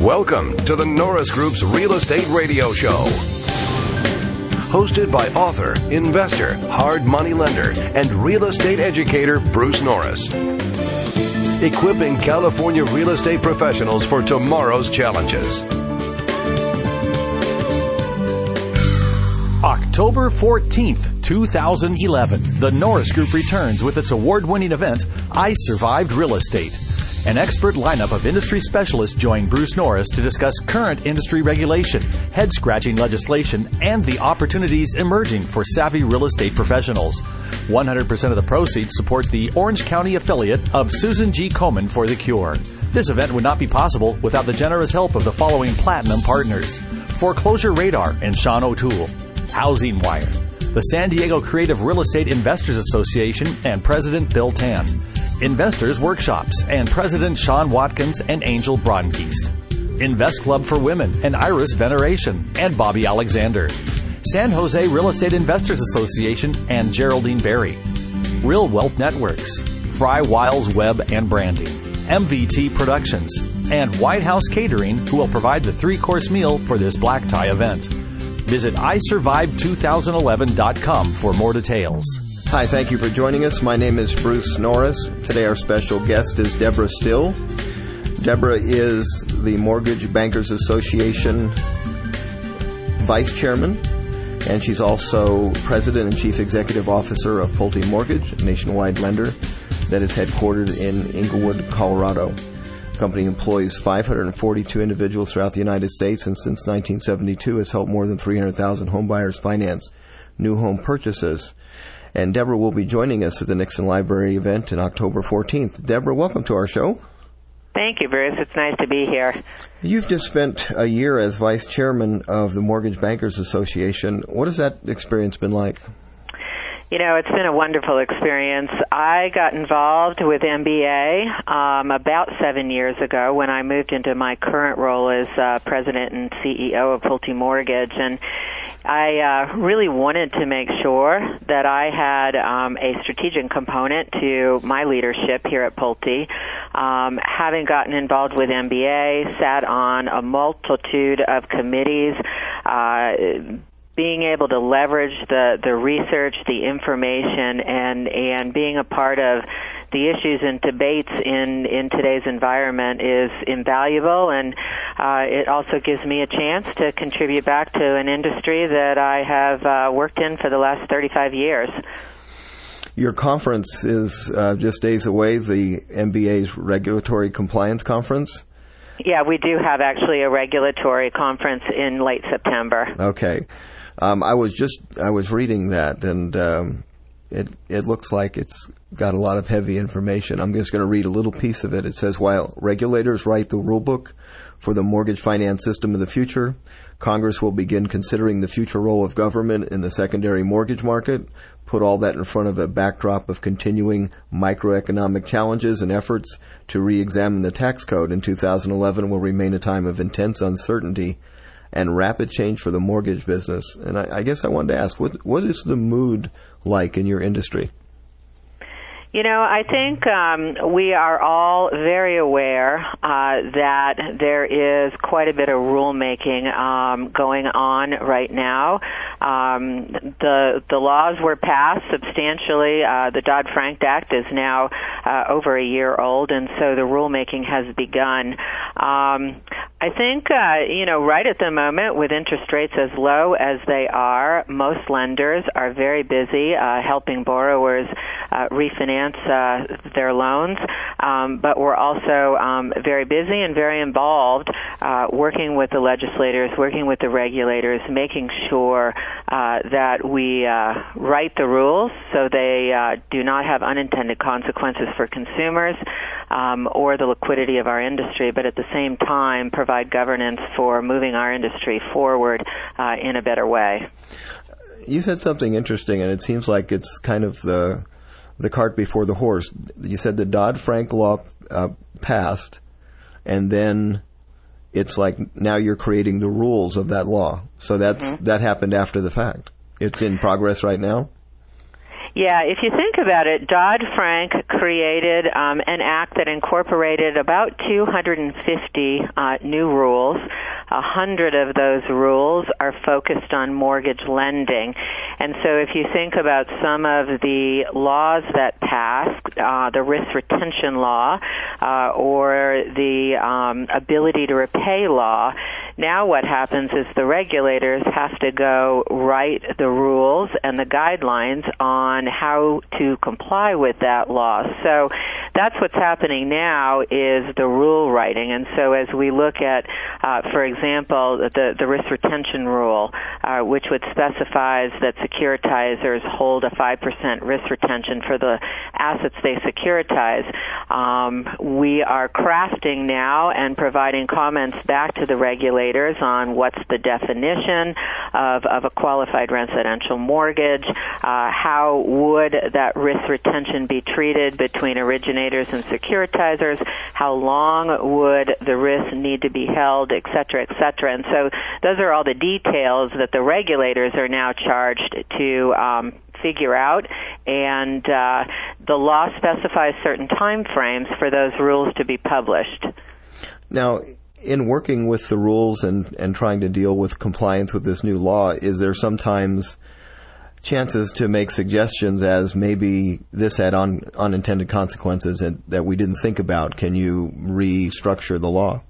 Welcome to the Norris Group's Real Estate Radio Show. Hosted by author, investor, hard money lender, and real estate educator Bruce Norris. Equipping California real estate professionals for tomorrow's challenges. October 14th, 2011, the Norris Group returns with its award-winning event, I Survived Real Estate. An expert lineup of industry specialists join Bruce Norris to discuss current industry regulation, head-scratching legislation, and the opportunities emerging for savvy real estate professionals. 100% of the proceeds support the Orange County affiliate of Susan G. Komen for the Cure. This event would not be possible without the generous help of the following platinum partners: Foreclosure Radar and Sean O'Toole, Housing Wire, the San Diego Creative Real Estate Investors Association and President Bill Tan, Investors Workshops and President Sean Watkins and Angel Broadkeast, Invest Club for Women and Iris Veneration and Bobby Alexander, San Jose Real Estate Investors Association and Geraldine Berry, Real Wealth Networks, Fry Wiles Web and Branding, MVT Productions, and White House Catering, who will provide the 3-course meal for this black tie event. Visit isurvived2011.com for more details. Hi, thank you for joining us. My name is Bruce Norris. Today our special guest is Deborah Still. Deborah is the Mortgage Bankers Association Vice Chairman, and she's also President and Chief Executive Officer of Pulte Mortgage, a nationwide lender that is headquartered in Inglewood, Colorado. The company employs 542 individuals throughout the United States, and since 1972 has helped more than 300,000 homebuyers finance new home purchases. And Deborah will be joining us at the Nixon Library event on October 14th. Deborah, welcome to our show. Thank you, Bruce. It's nice to be here. You've just spent a year as Vice Chairman of the Mortgage Bankers Association. What has that experience been like? You know, it's been a wonderful experience. I got involved with MBA about 7 years ago when I moved into my current role as President and CEO of Pulte Mortgage, and I really wanted to make sure that I had a strategic component to my leadership here at Pulte. Having gotten involved with MBA, sat on a multitude of committees, being able to leverage the research, the information, and being a part of the issues and debates in today's environment is invaluable, and it also gives me a chance to contribute back to an industry that I have worked in for the last 35 years. Your conference is just days away, the MBA's Regulatory Compliance Conference. Yeah, we do have actually a regulatory conference in late September. Okay. I was reading that, and it looks like it's got a lot of heavy information. I'm just going to read a little piece of it. It says, while regulators write the rule book for the mortgage finance system of the future, Congress will begin considering the future role of government in the secondary mortgage market. Put all that in front of a backdrop of continuing microeconomic challenges and efforts to re-examine the tax code in 2011 will remain a time of intense uncertainty and rapid change for the mortgage business. And I guess I wanted to ask, what is the mood like in your industry? You know, I think we are all very aware that there is quite a bit of rulemaking going on right now. The laws were passed substantially. The Dodd-Frank Act is now over a year old, and so the rulemaking has begun. I think, right at the moment, with interest rates as low as they are, most lenders are very busy helping borrowers refinance their loans, but we're also very busy and very involved working with the legislators, working with the regulators, making sure that we write the rules so they do not have unintended consequences for consumers or the liquidity of our industry, but at the same time provide governance for moving our industry forward in a better way. You said something interesting, and it seems like it's kind of the cart before the horse. You said the Dodd-Frank law passed, and then it's like now you're creating the rules of that law. So that happened after the fact. It's in progress right now? Yeah, if you think about it, Dodd-Frank created an act that incorporated about 250 new rules. 100 of those rules are focused on mortgage lending. And so if you think about some of the laws that passed, the risk retention law or the ability to repay law, now what happens is the regulators have to go write the rules and the guidelines on how to comply with that law. So that's what's happening now is the rule writing. And so as we look at, for example, the risk retention rule, which would specifies that securitizers hold a 5% risk retention for the assets they securitize, we are crafting now and providing comments back to the regulators on what's the definition of a qualified residential mortgage, how would that risk retention be treated between originators and securitizers, how long would the risk need to be held, et cetera, et cetera. And so those are all the details that the regulators are now charged to figure out, and the law specifies certain time frames for those rules to be published. Now, in working with the rules and trying to deal with compliance with this new law, is there sometimes chances to make suggestions as maybe this had unintended consequences that we didn't think about? Can you restructure the law?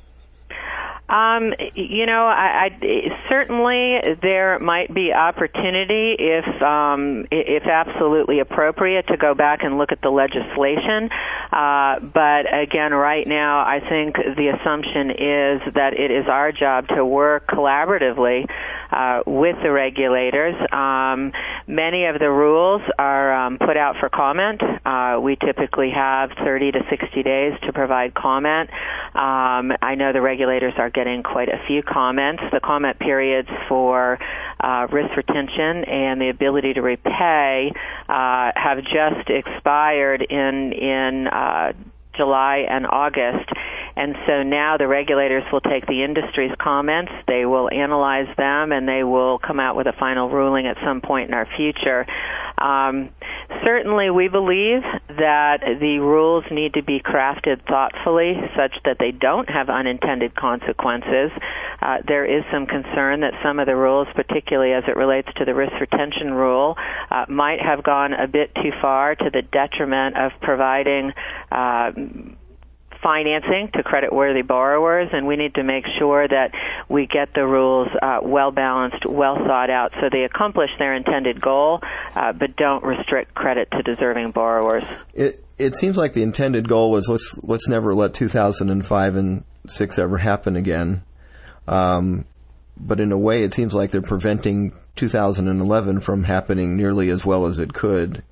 Certainly there might be opportunity if absolutely appropriate to go back and look at the legislation. But again, right now, I think the assumption is that it is our job to work collaboratively with the regulators. Many of the rules are put out for comment. We typically have 30 to 60 days to provide comment. I know the regulators are getting quite a few comments. The comment periods for risk retention and the ability to repay have just expired in July and August. And so now the regulators will take the industry's comments, they will analyze them, and they will come out with a final ruling at some point in our future. Certainly we believe that the rules need to be crafted thoughtfully such that they don't have unintended consequences. There is some concern that some of the rules, particularly as it relates to the risk retention rule, might have gone a bit too far to the detriment of providing financing to credit-worthy borrowers, and we need to make sure that we get the rules well-balanced, well thought out, so they accomplish their intended goal, but don't restrict credit to deserving borrowers. It seems like the intended goal was let's never let 2005 and 6 ever happen again. But in a way, it seems like they're preventing 2011 from happening nearly as well as it could.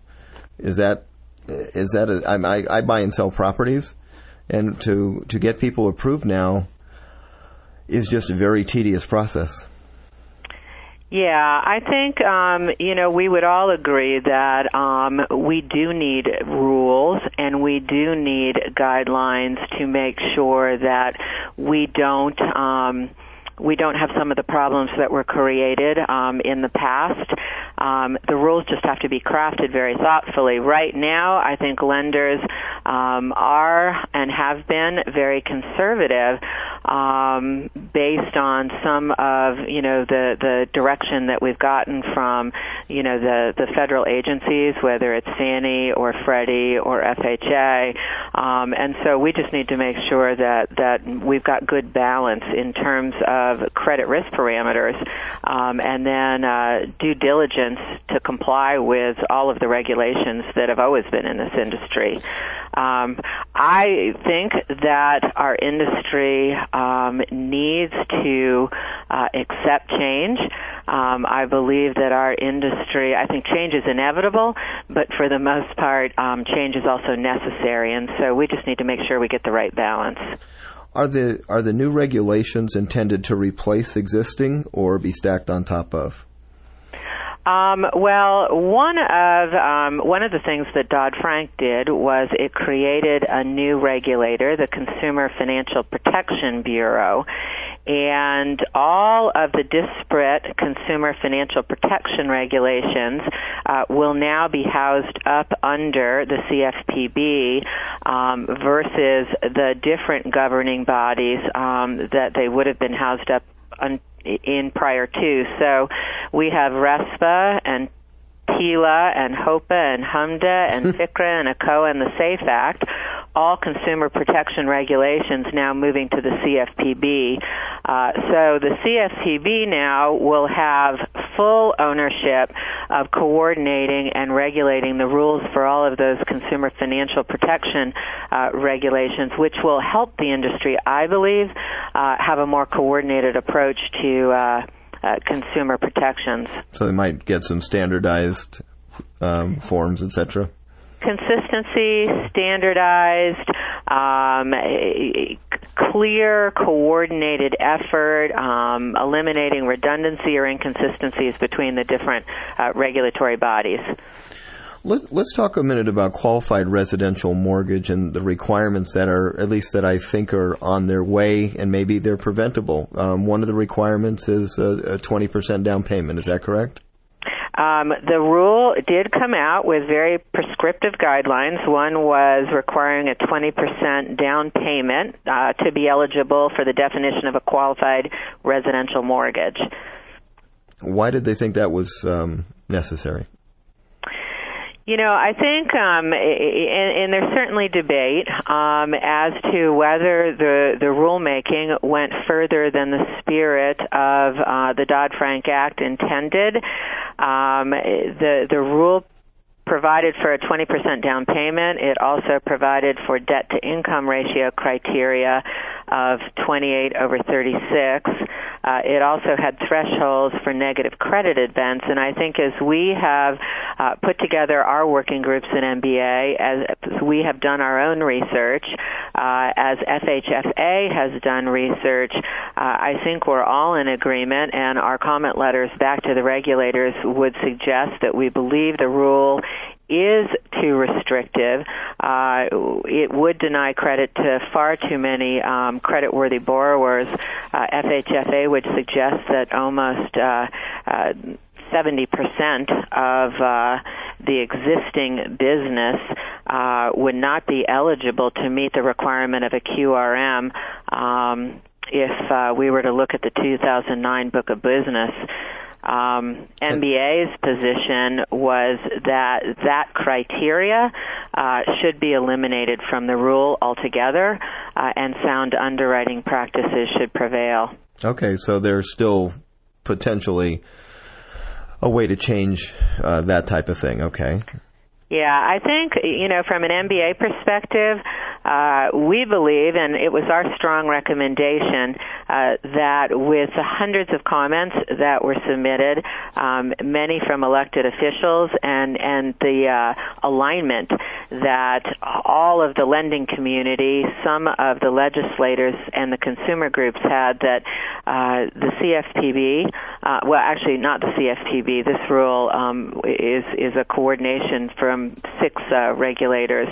I buy and sell properties, and to get people approved now is just a very tedious process. Yeah, I think, we would all agree that we do need rules and we do need guidelines to make sure that we don't have some of the problems that were created in the past. The rules just have to be crafted very thoughtfully. Right now, I think lenders are and have been very conservative based on some of the direction that we've gotten from the federal agencies, whether it's Fannie or Freddie or FHA, and so we just need to make sure that we've got good balance in terms of credit risk parameters, and then due diligence to comply with all of the regulations that have always been in this industry. I think that our industry needs to accept change. I believe that our industry, I think change is inevitable, but for the most part, change is also necessary, and so we just need to make sure we get the right balance. Are the new regulations intended to replace existing or be stacked on top of? Well, one of the things that Dodd-Frank did was it created a new regulator, the Consumer Financial Protection Bureau. and all of the disparate consumer financial protection regulations will now be housed up under the CFPB versus the different governing bodies that they would have been housed up in prior to. So we have RESPA and TILA and HOPA and HMDA and FCRA and ACOA and the SAFE Act, all consumer protection regulations now moving to the CFPB. So the CFPB now will have full ownership of coordinating and regulating the rules for all of those consumer financial protection regulations, which will help the industry, I believe, have a more coordinated approach to consumer protections. So they might get some standardized forms, etc. Consistency, standardized, clear, coordinated effort, eliminating redundancy or inconsistencies between the different regulatory bodies. Let's talk a minute about qualified residential mortgage and the requirements that are, at least that I think are on their way, and maybe they're preventable. One of the requirements is a 20% down payment. Is that correct? The rule did come out with very prescriptive guidelines. One was requiring a 20% down payment to be eligible for the definition of a qualified residential mortgage. Why did they think that was necessary? You know, I think, and there's certainly debate as to whether the rulemaking went further than the spirit of the Dodd-Frank Act intended. The rule provided for a 20% down payment. It also provided for debt-to-income ratio criteria of 28/36. It also had thresholds for negative credit events, and I think as we have put together our working groups in MBA, as we have done our own research, as FHFA has done research, I think we're all in agreement, and our comment letters back to the regulators would suggest that we believe the rule is too restrictive. It would deny credit to far too many credit-worthy borrowers. FHFA would suggest that almost 70% of the existing business would not be eligible to meet the requirement of a QRM if we were to look at the 2009 Book of Business. MBA's position was that criteria should be eliminated from the rule altogether, and sound underwriting practices should prevail. Okay, so there's still potentially a way to change that type of thing. Okay. Yeah, I think, from an MBA perspective, we believe, and it was our strong recommendation, that with the hundreds of comments that were submitted, many from elected officials, and the alignment that all of the lending community, some of the legislators, and the consumer groups had, that the CFPB, well, actually not the CFPB, this rule is a coordination from 6 regulators,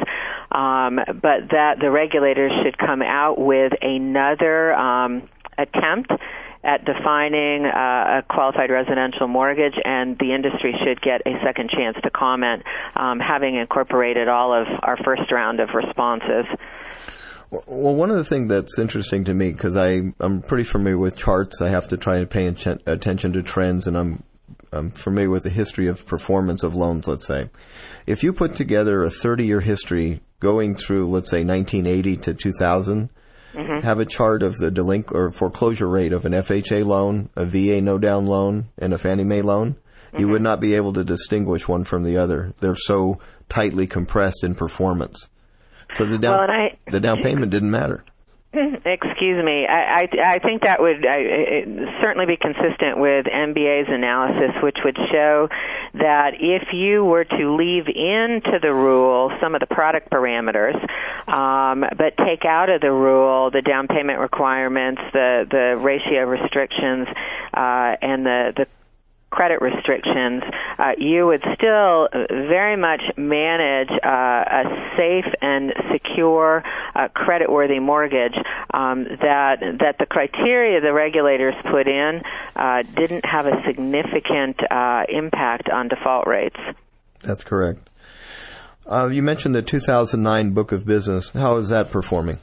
but that the regulators should come out with another attempt at defining a qualified residential mortgage, and the industry should get a second chance to comment, having incorporated all of our first round of responses. Well, one of the things that's interesting to me, because I'm pretty familiar with charts, I have to try and pay attention to trends, and I'm familiar with the history of performance of loans, let's say. If you put together a 30-year history going through, let's say, 1980 to 2000, have a chart of the or foreclosure rate of an FHA loan, a VA no-down loan, and a Fannie Mae loan, you would not be able to distinguish one from the other. They're so tightly compressed in performance. So the down payment didn't matter. Excuse me. I think that would certainly be consistent with MBA's analysis, which would show that if you were to leave into the rule some of the product parameters, but take out of the rule the down payment requirements, the ratio restrictions, and the credit restrictions, you would still very much manage a safe and secure creditworthy mortgage, that the criteria the regulators put in didn't have a significant impact on default rates. That's correct. You mentioned the 2009 book of business. How is that performing?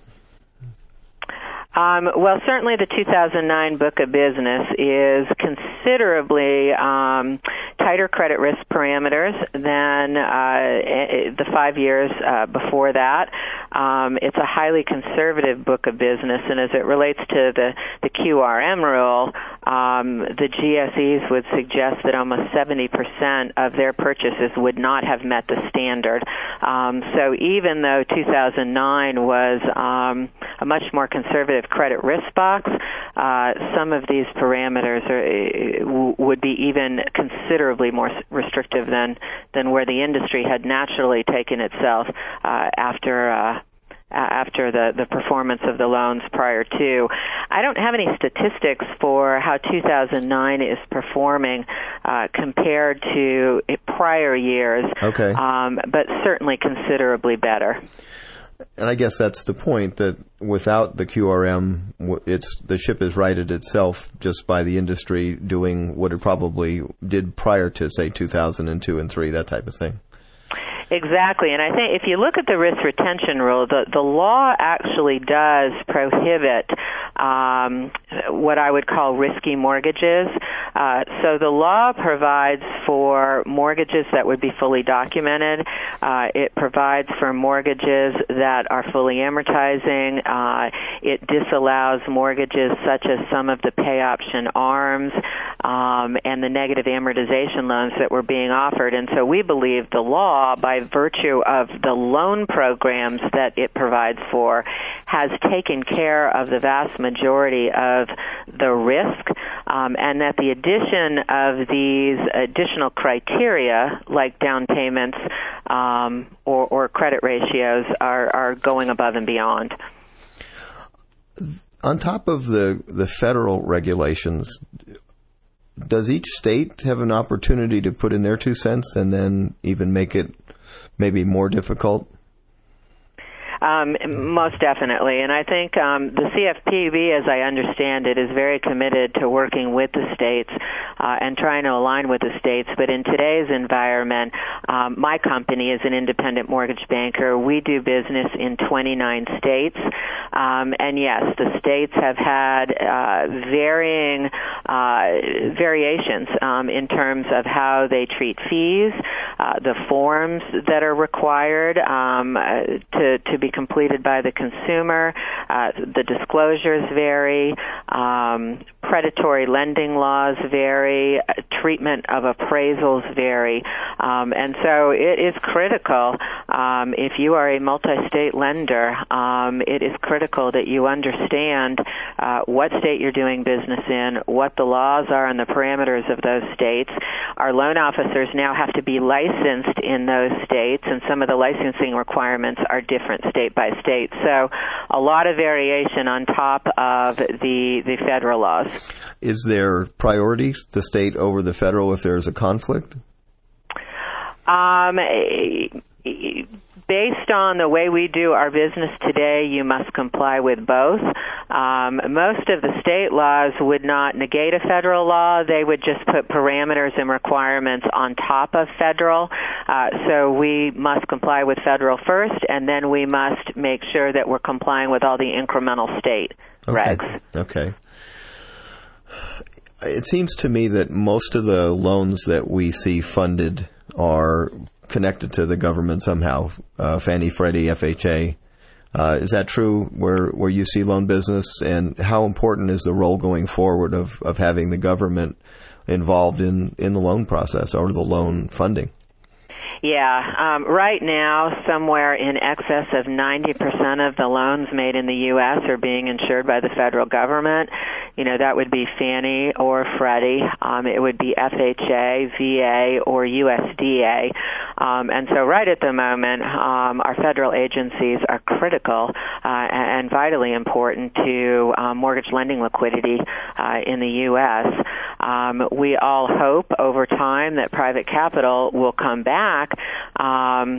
Well, certainly the 2009 book of business is considerably tighter credit risk parameters than the 5 years before that. It's a highly conservative book of business, and as it relates to the QRM rule, the GSEs would suggest that almost 70% of their purchases would not have met the standard. So even though 2009 was a much more conservative credit risk box, some of these parameters would be even considerably more restrictive than where the industry had naturally taken itself after the performance of the loans prior to. I don't have any statistics for how 2009 is performing compared to prior years, okay. But certainly considerably better. And I guess that's the point, that without the QRM, the ship is righted itself just by the industry doing what it probably did prior to, say, 2002 and 3, that type of thing. Exactly, and I think if you look at the risk retention rule, the law actually does prohibit what I would call risky mortgages. So the law provides for mortgages that would be fully documented. It provides for mortgages that are fully amortizing. It disallows mortgages such as some of the pay option ARMs and the negative amortization loans that were being offered. And so we believe the law, by virtue of the loan programs that it provides for, has taken care of the vast majority of the risk, and that the addition of these additional criteria, like down payments or credit ratios, are going above and beyond. On top of the federal regulations, does each state have an opportunity to put in their 2 cents and then even make it maybe more difficult? Most definitely. And I think the CFPB, as I understand it, is very committed to working with the states and trying to align with the states. But in today's environment, my company is an independent mortgage banker. We do business in 29 states. And yes, the states have had varying variations in terms of how they treat fees, the forms that are required to be completed by the consumer. The disclosures vary. Predatory lending laws vary. Treatment of appraisals vary. And so it is critical, if you are a multi-state lender, it is critical that you understand what state you're doing business in, what the laws are and the parameters of those states. Our loan officers now have to be licensed in those states, and some of the licensing requirements are different state by state. So a lot of variation on top of the federal laws. Is there priority, the state over the federal, if there's a conflict? Based on the way we do our business today, you must comply with both. Most of the state laws would not negate a federal law. They would just put parameters and requirements on top of federal. So we must comply with federal first, and then we must make sure that we're complying with all the incremental state regs. Okay. It seems to me that most of the loans that we see funded are connected to the government somehow, Fannie, Freddie, FHA. Is that true where you see loan business? And how important is the role going forward of having the government involved in the loan process or the loan funding? Yeah. Right now, somewhere in excess of 90% of the loans made in the U.S. are being insured by the federal government. You know, that would be Fannie or Freddie. It would be FHA, VA, or USDA. And so right at the moment, our federal agencies are critical and vitally important to mortgage lending liquidity in the U.S. We all hope over time that private capital will come back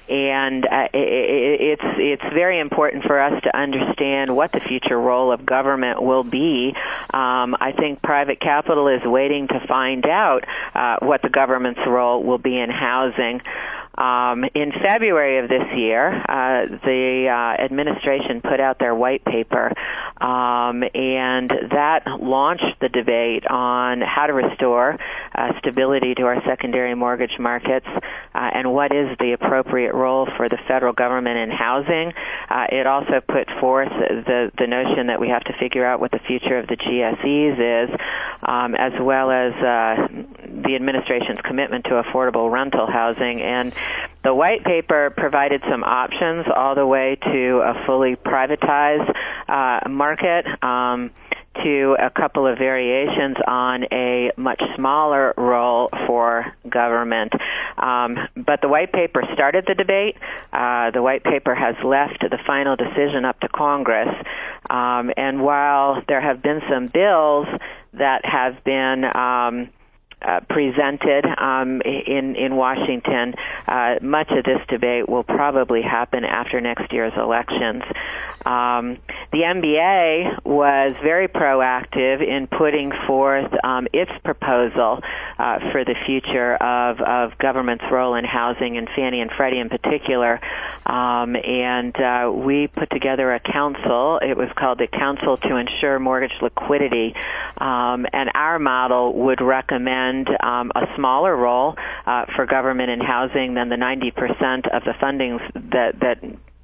And it's very important for us to understand what the future role of government will be. I think private capital is waiting to find out what the government's role will be in housing. In February of this year, the administration put out their white paper, and that launched the debate on how to restore stability to our secondary mortgage markets and what is the appropriate role for the federal government in housing. It also put forth the notion that we have to figure out what the future of the GSEs is, as well as the administration's commitment to affordable rental housing. And the white paper provided some options all the way to a fully privatized market, to a couple of variations on a much smaller role for government. But the white paper started the debate. The white paper has left the final decision up to Congress. And while there have been some bills that have been presented in Washington, much of this debate will probably happen after next year's elections. The MBA was very proactive in putting forth its proposal for the future of government's role in housing, and Fannie and Freddie in particular. And we put together a council. It was called the Council to Ensure Mortgage Liquidity. And our model would recommend a smaller role for government in housing than the 90% of the fundings that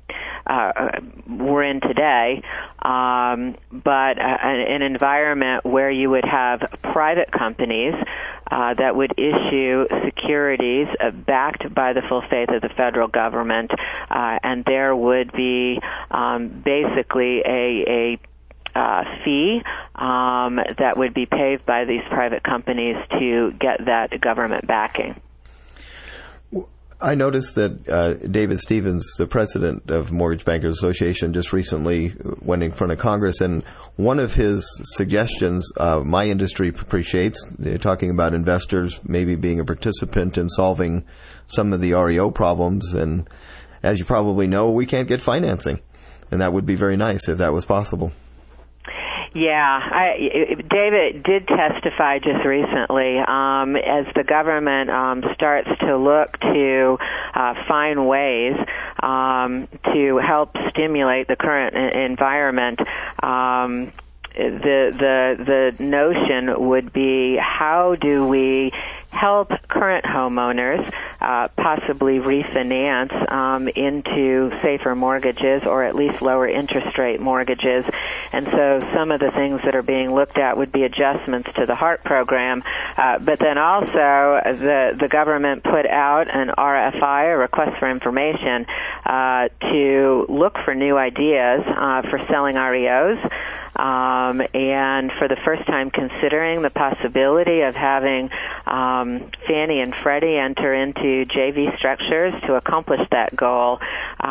we're in today, but an environment where you would have private companies that would issue securities backed by the full faith of the federal government, and there would be basically a fee that would be paid by these private companies to get that government backing. I noticed that David Stevens, the president of Mortgage Bankers Association, just recently went in front of Congress, and one of his suggestions my industry appreciates, they're talking about investors maybe being a participant in solving some of the REO problems, and as you probably know, we can't get financing, and that would be very nice if that was possible. Yeah, David did testify just recently as the government starts to look to find ways to help stimulate the current environment. The notion would be, how do we help current homeowners possibly refinance into safer mortgages, or at least lower interest rate mortgages. And so some of the things that are being looked at would be adjustments to the HARP program, but then also the government put out an RFI, a request for information, to look for new ideas for selling REOs, and for the first time considering the possibility of having Fannie and Freddie enter into JV structures to accomplish that goal,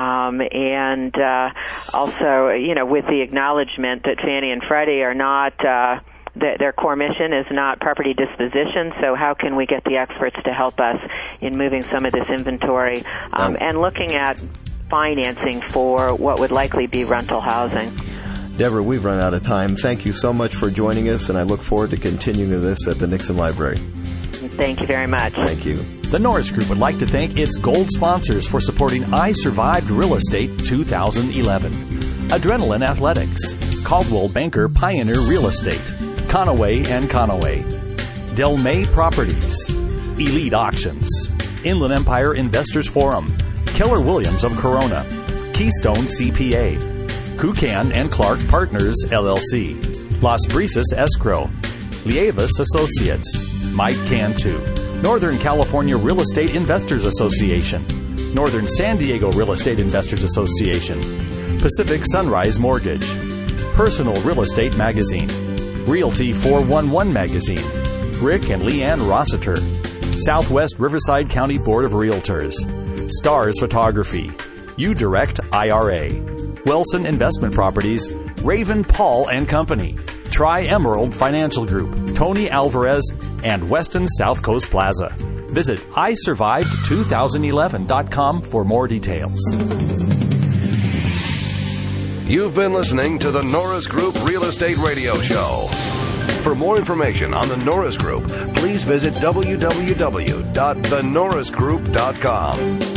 and also, with the acknowledgement that Fannie and Freddie are not their core mission is not property disposition, so how can we get the experts to help us in moving some of this inventory and looking at financing for what would likely be rental housing. Deborah, we've run out of time. Thank you so much for joining us, and I look forward to continuing this at the Nixon Library. Thank you very much. Thank you. The Norris Group would like to thank its gold sponsors for supporting I Survived Real Estate 2011. Adrenaline Athletics, Caldwell Banker Pioneer Real Estate, Conaway & Conaway, Del May Properties, Elite Auctions, Inland Empire Investors Forum, Keller Williams of Corona, Keystone CPA, Kukan and Clark Partners, LLC, Las Brisas Escrow, Lievis Associates, Mike Cantu, Northern California Real Estate Investors Association, Northern San Diego Real Estate Investors Association, Pacific Sunrise Mortgage, Personal Real Estate Magazine, Realty 411 Magazine, Rick and Leanne Rossiter, Southwest Riverside County Board of Realtors, Stars Photography, UDirect IRA, Wilson Investment Properties, Raven Paul and Company, Tri-Emerald Financial Group, Tony Alvarez, and Weston South Coast Plaza. Visit isurvived2011.com for more details. You've been listening to the Norris Group Real Estate Radio Show. For more information on the Norris Group, please visit www.thenorrisgroup.com.